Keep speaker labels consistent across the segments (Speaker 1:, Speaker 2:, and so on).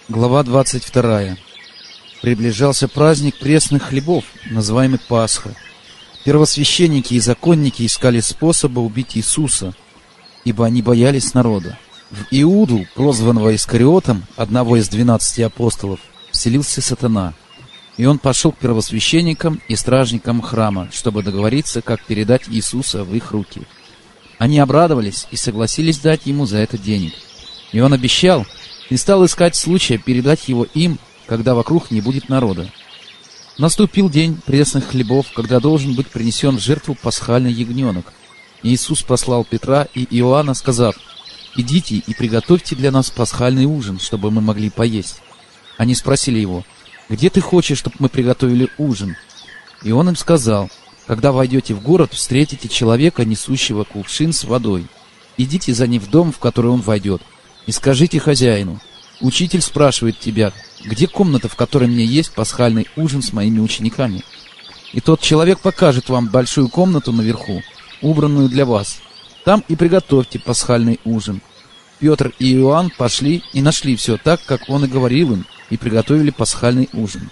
Speaker 1: Глава 22. Приближался праздник пресных хлебов, называемый Пасха. Первосвященники и законники искали способа убить Иисуса, ибо они боялись народа. В Иуду, прозванного Искариотом, одного из 12 апостолов, вселился сатана. И он пошел к первосвященникам и стражникам храма, чтобы договориться, как передать Иисуса в их руки. Они обрадовались и согласились дать ему за это денег. И он обещал и стал искать случая передать его им, когда вокруг не будет народа. Наступил день пресных хлебов, когда должен быть принесен в жертву пасхальный ягненок. И Иисус послал Петра и Иоанна, сказав: «Идите и приготовьте для нас пасхальный ужин, чтобы мы могли поесть». Они спросили его: «Где ты хочешь, чтобы мы приготовили ужин?» И он им сказал: «Когда войдете в город, встретите человека, несущего кувшин с водой. Идите за ним в дом, в который он войдет, и скажите хозяину: учитель спрашивает тебя, где комната, в которой мне есть пасхальный ужин с моими учениками? И тот человек покажет вам большую комнату наверху, убранную для вас. Там и приготовьте пасхальный ужин». Петр и Иоанн пошли и нашли все так, как он и говорил им, и приготовили пасхальный ужин.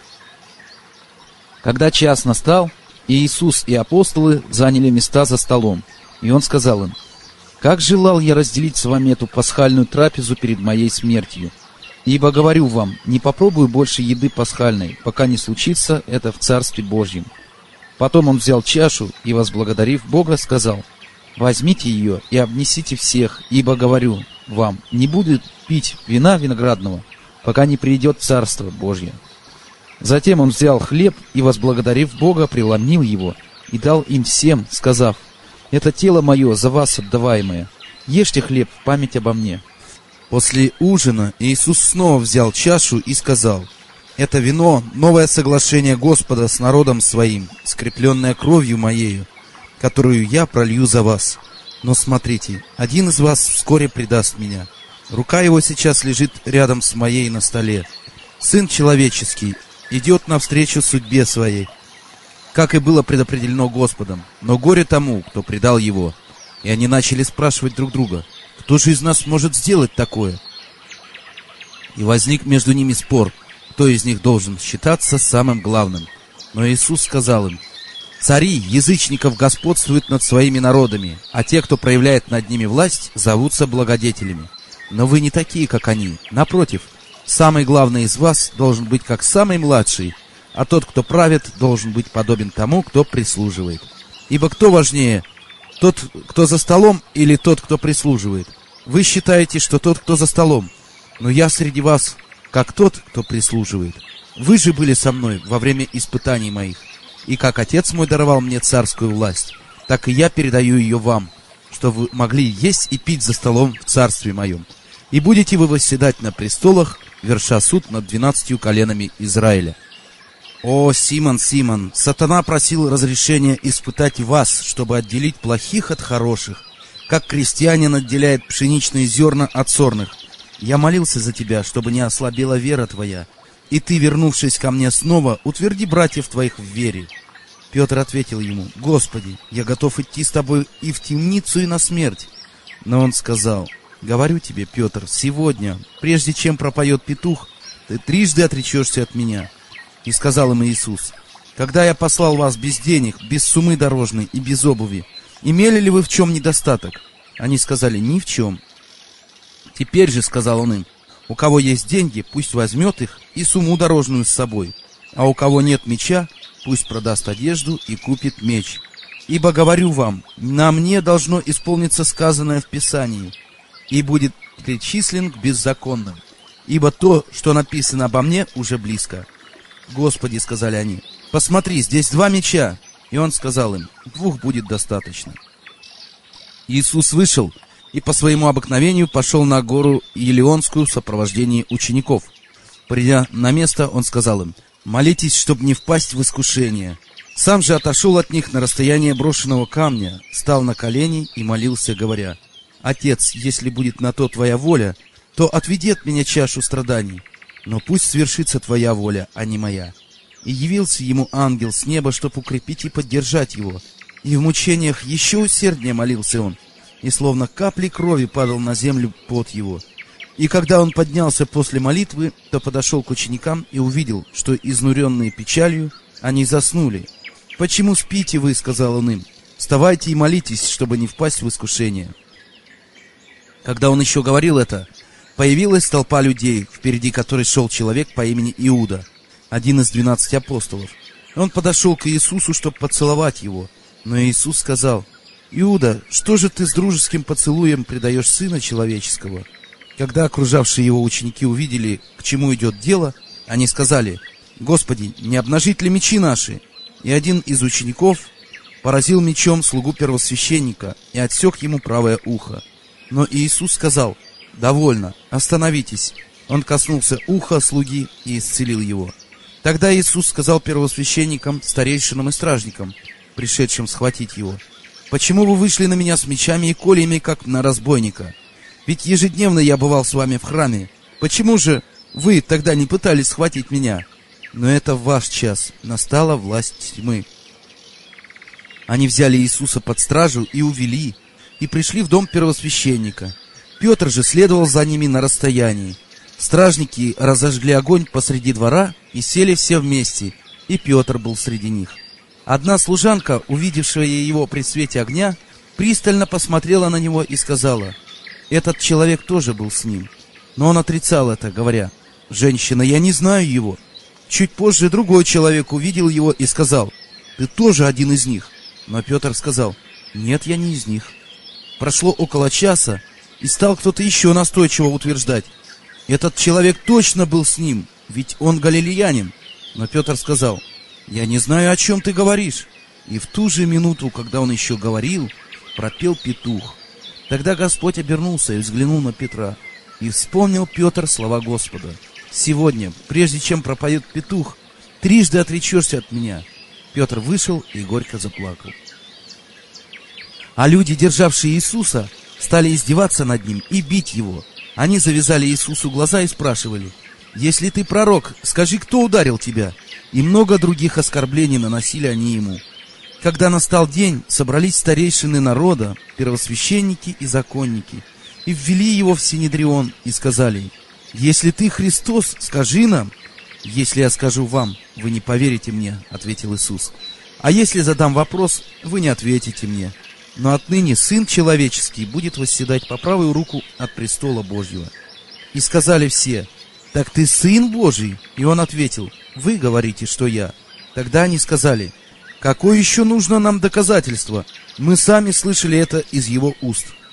Speaker 1: Когда час настал, и Иисус и апостолы заняли места за столом, и он сказал им: «Как желал я разделить с вами эту пасхальную трапезу перед моей смертью. Ибо говорю вам, не попробую больше еды пасхальной, пока не случится это в Царстве Божьем». Потом он взял чашу и, возблагодарив Бога, сказал: «Возьмите ее и обнесите всех, ибо говорю вам, не будет пить вина виноградного, пока не придет Царство Божье». Затем он взял хлеб и, возблагодарив Бога, преломил его и дал им всем, сказав: «Это тело мое за вас отдаваемое. Ешьте хлеб в память обо мне».
Speaker 2: После ужина Иисус снова взял чашу и сказал: «Это вино — новое соглашение Господа с народом своим, скрепленное кровью моею, которую я пролью за вас. Но смотрите, один из вас вскоре предаст меня. Рука его сейчас лежит рядом с моей на столе. Сын человеческий идет навстречу судьбе своей, как и было предопределено Господом. Но горе тому, кто предал его». И они начали спрашивать друг друга: «Кто же из нас может сделать такое?» И возник между ними спор, кто из них должен считаться самым главным. Но Иисус сказал им: «Цари язычников господствуют над своими народами, а те, кто проявляет над ними власть, зовутся благодетелями. Но вы не такие, как они. Напротив, самый главный из вас должен быть как самый младший, а тот, кто правит, должен быть подобен тому, кто прислуживает. Ибо кто важнее, тот, кто за столом, или тот, кто прислуживает? Вы считаете, что тот, кто за столом, но я среди вас, как тот, кто прислуживает. Вы же были со мной во время испытаний моих, и как Отец мой даровал мне царскую власть, так и я передаю ее вам, что вы могли есть и пить за столом в царстве моем. И будете вы восседать на престолах, верша суд над 12 коленами Израиля. О, Симон, Симон, сатана просил разрешения испытать вас, чтобы отделить плохих от хороших, как крестьянин отделяет пшеничные зерна от сорных. Я молился за тебя, чтобы не ослабела вера твоя, и ты, вернувшись ко мне снова, утверди братьев твоих в вере». Петр ответил ему: «Господи, я готов идти с тобой и в темницу, и на смерть». Но он сказал: «Говорю тебе, Петр, сегодня, прежде чем пропоет петух, ты трижды отречешься от меня». И сказал им Иисус: «Когда я послал вас без денег, без суммы дорожной и без обуви, имели ли вы в чем недостаток?» Они сказали: «Ни в чем». «Теперь же, — сказал он им, — у кого есть деньги, пусть возьмет их и сумму дорожную с собой, а у кого нет меча, пусть продаст одежду и купит меч. Ибо говорю вам, на мне должно исполниться сказанное в Писании, и будет причислен к беззаконным. Ибо то, что написано обо мне, уже близко». «Господи, — сказали они, — посмотри, здесь 2 меча». И он сказал им: 2 будет достаточно. Иисус вышел и по своему обыкновению пошел на гору Елеонскую в сопровождении учеников. Придя на место, он сказал им: «Молитесь, чтобы не впасть в искушение». Сам же отошел от них на расстояние брошенного камня, стал на колени и молился, говоря: «Отец, если будет на то твоя воля, то отведи от меня чашу страданий, но пусть свершится твоя воля, а не моя». И явился ему ангел с неба, чтобы укрепить и поддержать его. И в мучениях еще усерднее молился он, и словно капли крови падал на землю пот его. И когда он поднялся после молитвы, то подошел к ученикам и увидел, что, изнуренные печалью, они заснули. «Почему спите вы?» — сказал он им. «Вставайте и молитесь, чтобы не впасть в искушение». Когда он еще говорил это, появилась толпа людей, впереди которой шел человек по имени Иуда, один из 12 апостолов. Он подошел к Иисусу, чтобы поцеловать его. Но Иисус сказал: «Иуда, что же ты с дружеским поцелуем предаешь Сына Человеческого?» Когда окружавшие его ученики увидели, к чему идет дело, они сказали: «Господи, не обнажить ли мечи наши?» И один из учеников поразил мечом слугу первосвященника и отсек ему правое ухо. Но Иисус сказал: «Довольно, остановитесь». Он коснулся уха слуги и исцелил его. Тогда Иисус сказал первосвященникам, старейшинам и стражникам, пришедшим схватить его: «Почему вы вышли на меня с мечами и кольями, как на разбойника? Ведь ежедневно я бывал с вами в храме. Почему же вы тогда не пытались схватить меня? Но это в ваш час, настала власть тьмы». Они взяли Иисуса под стражу и увели, и пришли в дом первосвященника. Петр же следовал за ними на расстоянии. Стражники разожгли огонь посреди двора и сели все вместе, и Петр был среди них. Одна служанка, увидевшая его при свете огня, пристально посмотрела на него и сказала: «Этот человек тоже был с ним». Но он отрицал это, говоря: «Женщина, я не знаю его». Чуть позже другой человек увидел его и сказал: «Ты тоже один из них». Но Петр сказал: «Нет, я не из них». Прошло около часа, и стал кто-то еще настойчиво утверждать: «Этот человек точно был с ним, ведь он галилеянин». Но Петр сказал: «Я не знаю, о чем ты говоришь». И в ту же минуту, когда он еще говорил, пропел петух. Тогда Господь обернулся и взглянул на Петра, и вспомнил Петр слова Господа: «Сегодня, прежде чем пропоет петух, трижды отречешься от меня». Петр вышел и горько заплакал. А люди, державшие Иисуса, стали издеваться над ним и бить его. Они завязали Иисусу глаза и спрашивали: «Если ты пророк, скажи, кто ударил тебя?» И много других оскорблений наносили они ему. Когда настал день, собрались старейшины народа, первосвященники и законники, и ввели его в Синедрион, и сказали: «Если ты Христос, скажи нам». «Если я скажу вам, вы не поверите мне», — ответил Иисус. «А если задам вопрос, вы не ответите мне. Но отныне Сын Человеческий будет восседать по правую руку от престола Божьего». И сказали все: «Так ты Сын Божий?» И он ответил: «Вы говорите, что я». Тогда они сказали: «Какое еще нужно нам доказательство? Мы сами слышали это из его уст».